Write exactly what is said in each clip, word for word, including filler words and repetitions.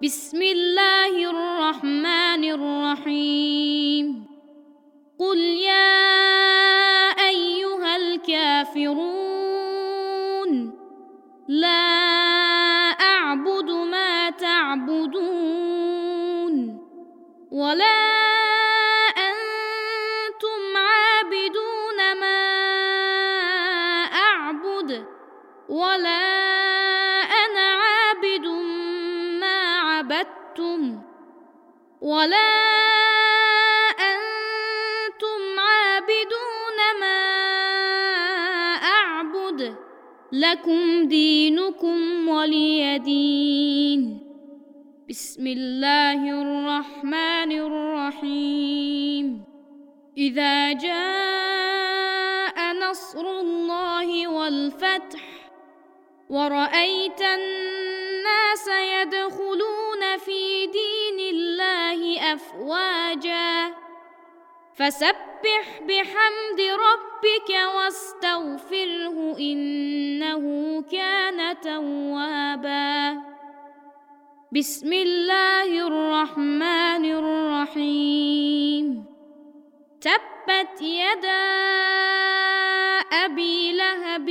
بسم الله الرحمن الرحيم قل يا أيها الكافرون لا أعبد ما تعبدون ولا أنتم عابدون ما أعبد ولا أنا عابد ما عبدتم ولا أنتم عابدون ما أعبد لكم دينكم ولي دين. بسم الله الرحمن الرحيم إذا جاء نصر الله والفتح ورأيت الناس يدخلون في دين الله أفواجا فسبح بحمد ربك واستغفره إنه كان توابا. بسم الله الرحمن الرحيم تبت يدا أبي لهب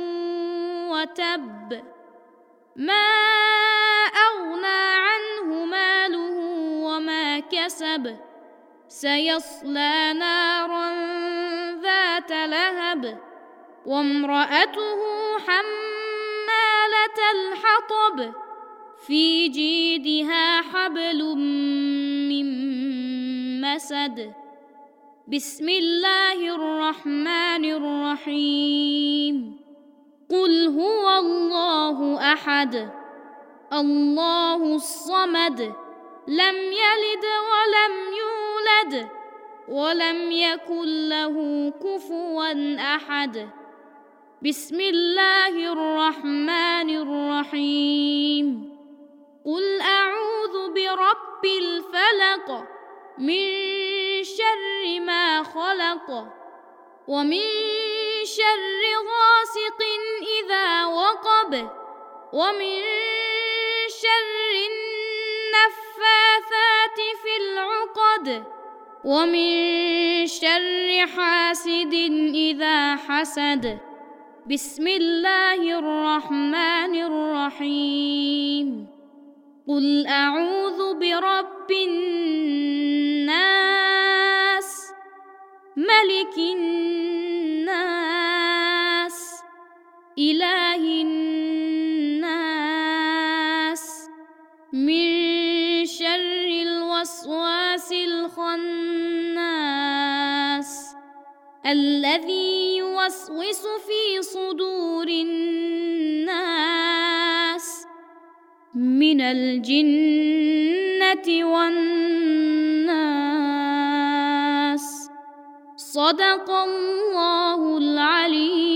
وتب ما أغنى عنه ماله وما كسب سيصلى نارا ذات لهب وامرأته حمالة الحطب في جيدها حبل من مسد. بسم الله الرحمن الرحيم قل هو الله أحد الله الصمد لم يلد ولم يولد ولم يكن له كفوا أحد. بسم الله الرحمن الرحيم قل أعوذ برب الفلق من شر ما خلق ومن شر غاسق إذا وقب ومن شر النفاثات في العقد ومن شر حاسد إذا حسد. بسم الله الرحمن الرحيم قل أعوذ برب الناس ملك الناس إله الناس من شر الوسواس الخناس الذي يوسوس في صدور الناس من الجنة والناس. صدق الله العليم.